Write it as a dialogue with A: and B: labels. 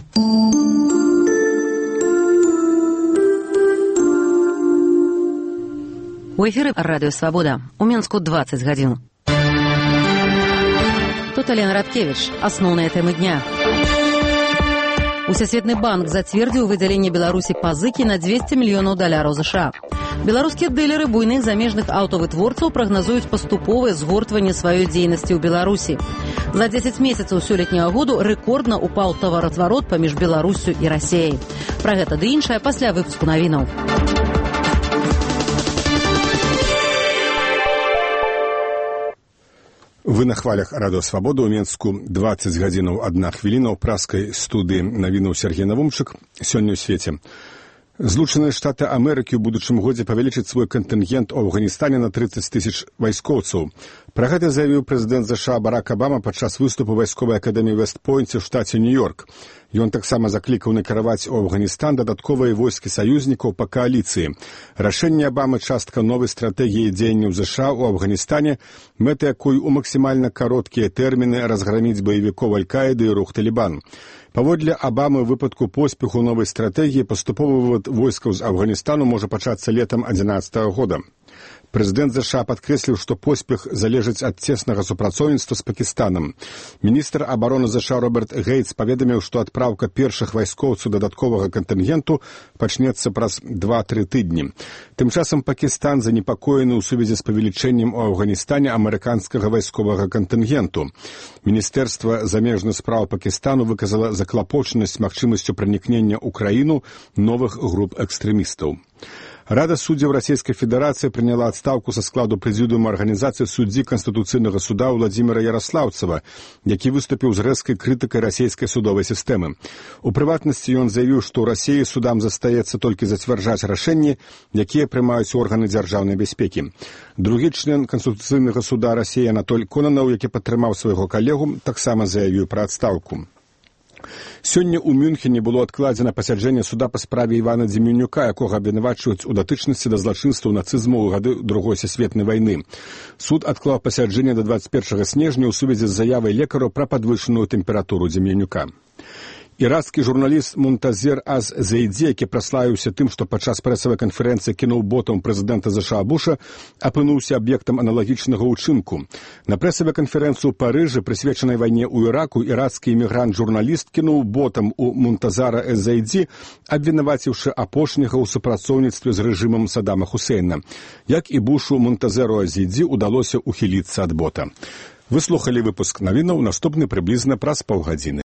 A: У эфіры радыё «Свабода». У Менску 20 гадзін. Тут Алена Радкевіч. Асноўныя тэмы дня. Усесветны банк зацвердзіў выдзяленне Беларусі пазыкі на $200 мільёнаў США. Беларускія дылеры буйных замежных аўтавытворцаў прагназуюць паступовае згортванне сваёй дзейнасці ў Беларусі. За 10 месяцаў сёлетняга году рэкордна упаў таваразварот паміж Беларуссю і Расіяй. Пра гэта ды іншае пасля выпуску навінаў.
B: Вы на хвалях радыё «Свабода». У Менску 20 гадзінаў 1 хвіліна. У праскай студыі навінаў Сергей Навумчык. Сёння ў свеце. Злучаныя Штаты Амерыкі ў будучым годзе павялічаць свой кантынгент у Афганістане на 30 тысяч вайскоўцаў. Пра гэта заявіў прэзідэнт США Барак Абама падчас выступу вайсковай акадэміі Вэст-Пойнце ў штаце Нью-Йорк. Ён таксама заклікаў накіраваць у Афганістан дадатковыя войскі саюзнікаў па кааліцыі. Рашэнне Абамы частка новай стратэгіі дзеянняў США ў Афганістане, мэта якой у максімальна кароткія тэрміны разграміць баевікоў Аль-Каіды і рух Талібан. Паводле Абамы, у выпадку поспеху новай стратэгіі паступовы вывод войскаў з Афганістану можа пачацца летам 2011 года. Прэзідэнт США падкрэсліў, што поспех залежыць ад цеснага супрацоўніцтва з Пакістанам. Міністр абароны США Роберт Гейтс паведаміў, што адпраўка першых вайскоўцаў дадатковага кантынгенту пачнецца праз 2-3 тыдні. Тым часам Пакістан занепакоены ў сувязі з павелічэннем у Афганістане амерыканскага вайсковага кантынгенту. Міністэрства замежных спраў Пакістану выказала заклапочанасць магчымасцю пранікнення ў краіну новых груп экстрэмістаў. Рада суддзяў Расійскай Федэрацыі прыняла адстаўку са складу прэзідыума арганізацыі суддзі Канстытуцыйнага суда Владзіміра Яраслаўцева, які выступіў з рэзкай крытыкай расійскай судовай сістэмы. У прыватнасці ён заявіў, што ў Расіі судам застаецца толькі зацвярджаць рашэнні, якія прымаюць органы дзяржаўнай бяспекі. Другі член Канстытуцыйнага суда Расіі Анатоль Конанаў, які падтрымаў свайго калегу, таксама заявіў пра адстаўку. Сёння ў Мюнхене было адкладзена пасяджэнне суда па справе Івана Дземянюка, якога абвінавачваюць у датычнасці да злачынстваў нацызму ў гады Другой сусветнай вайны. Суд адклаў пасяджэнне да 21 снежня ў сувязі з заявай лекараў пра падвышаную тэмпературу Дземянюка. Іракскі журналіст Мунтазер аз-Зейдзі, які праславіўся тым, што падчас прэсавай канферэнцыі кінуў ботам прэзідэнта ЗША Буша, апынуўся аб'ектам аналагічнага ўчынку. На прэсавай канферэнцыі ў Парыжы, прысвечанай вайне ў Іраку, іракскі імігрант-журналіст кінуў ботам у Мунтазара аз-Зейдзі, абвінаваціўшы апошняга ў супрацоўніцтве з рэжымам Садама Хусейна. Як і Бушу, Мунтазеру аз-Зейдзі ўдалося ухіліцца ад бота. Вы слухалі выпуск навінаў, наступны прыблізна праз паўгадзіны.